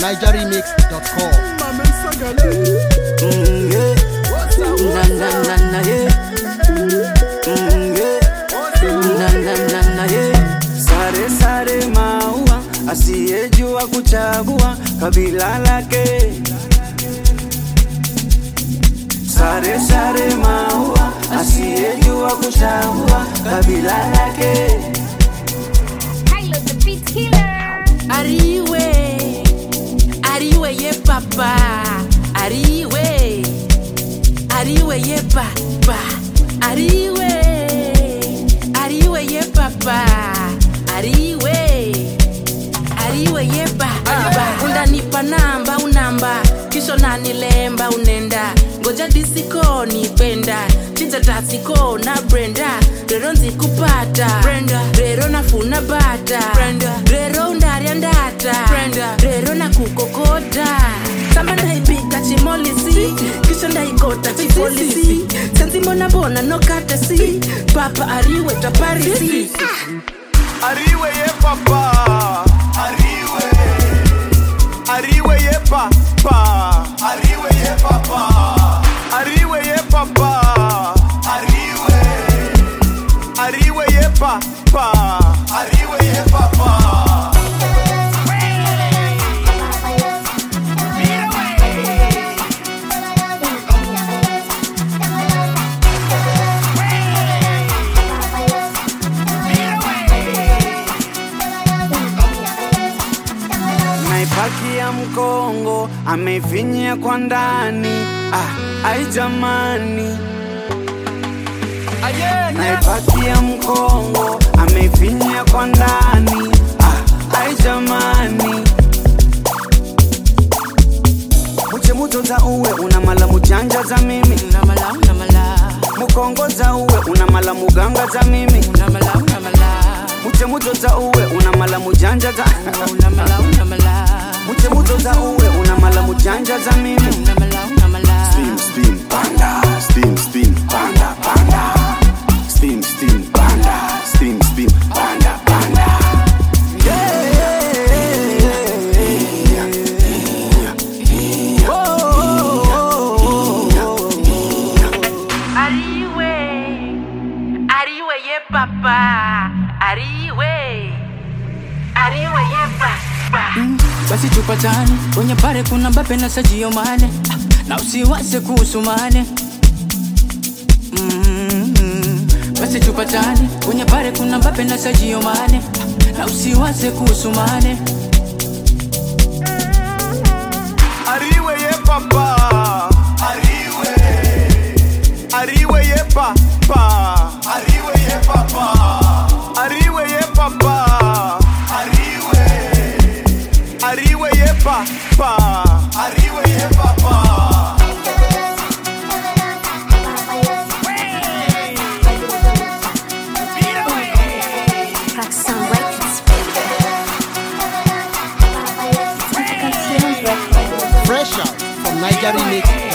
nigeremix.com. Sare sare maua, asiyejua kuchagua kabila lake. Sare sare maua, asiyejua kuchagua kabila lake. Kylo the beat killer. Ariwe ye papa. Ariwe ye papa. Ariwe ye papa. Ariwe ye papa. Unanipa namba unamba, kisha unanilemba unenda. Ngoja disiko nipenda, chinja tasiko na Brenda. Rero nzikupata Brenda, rero nafuna bata Brenda, rero undaria ndata Brenda, rero nakukokota. Samba ndaipika chimolisi, kisha ndaikota chipolisi. Senzi mbona bona no katesi, papa ariwe taparisi. Ariwe ye papa, Ariwe ye papa, Ariwe ye papa, Ariwe ye papa, Ariwe ye papa, Ariwe ye papa. Naipakia mkongo, amefinyia kwa ndani. Ai jamani. Naipakia mkongo, amefinyia kwa ndani. Ai jamani. Muche muto za uwe, unamala mujanja za mimi. Unamala. Mukongo za uwe, unamala muganga za mimi. Unamala. Muche muto za uwe, unamala mujanja za Unamala. Muche muto za uwe, unamala mujanja za mimi. Unamala. Spin, panda, spin, panda, panda. Spin, panda, spin, panda, panda. Ariwe ye papa. Ariwe ye papa. Basi tupatane kwenye pare, kuna Mbappe na Sadio Mane. Na usiwaze kuhusu Mane. Basi tupatane kwenye pare, kuna Mbappe na Sadio Mane. Na usiwaze kuhusu Mane. Ariwe ye papa, Ariwe ye papa, Ariwe ye papa, Ariwe ye papa, Ariwe ye papa, Ariwe ye papa. Roxanne Records. Fresh out from nigeremix.com.